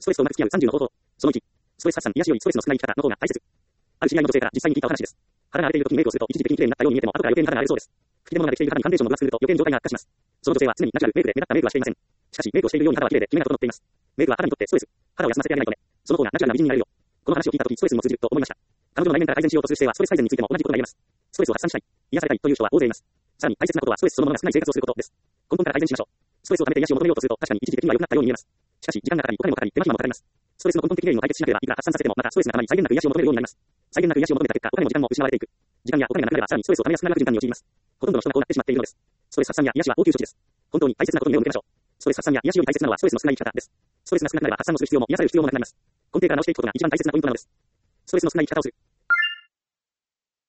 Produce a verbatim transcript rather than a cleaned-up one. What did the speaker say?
ストレスとうまく付き合うさんじゅうの方法。そのいち、ストレス発散、癒しよりストレスの少ない生き方の方が大切。ある知り合いの女性から実際に聞いたお話です。肌が荒れている時にメイクをすると一時的に綺麗になったように見えても後から余計に肌が荒れるそうです。吹き出物ができている肌にファンデーションをブラックすると余計に状態が悪化します。その女性は常にナチュラルメイクで目立ったメイクはしていません。しかしメイクをしているように肌は綺麗で決めが整っています。メイクは肌にとってストレス。肌を休ませてあげないとね。その方がナチュラルな美人になれるよ。この話を聞いた時ストレスにも通じると思いました。彼女の内面から改善しようとする姿勢はストレス改善についても同じことが言えます。ストレスを発散したい、癒されたいという人は大勢います。さらに大切なことはストレスそのものが少ない生活をすることです。根本から改善しましょう。ストレスを溜めて癒しを求めようとすると確かに一時的には良くなったように見えます。しかし時間がかかりお金もかかり手間暇もかかります。ストレスの根本的原因を解決しなければいくら発散させてもまたストレスが溜まり際限なく癒しを求めるようになります。際限なく癒しを求めた結果お金も時間も失われていく。時間やお金がなくなればさらにストレスを溜めやすくなる循環に陥ります。ほとんどの人がこうなってしまっているのです。ストレス発散や癒しは応急処置です。本当に大切なことに目を向けましょう。ストレス発散や癒しより大切なのはストレスの少ない生き方です。ストレスが少なくなれば発散をする必要も癒される必要もなくなります。根底から直していくことが一番大切なポイントなのです。ストレスの少ない生き方をする。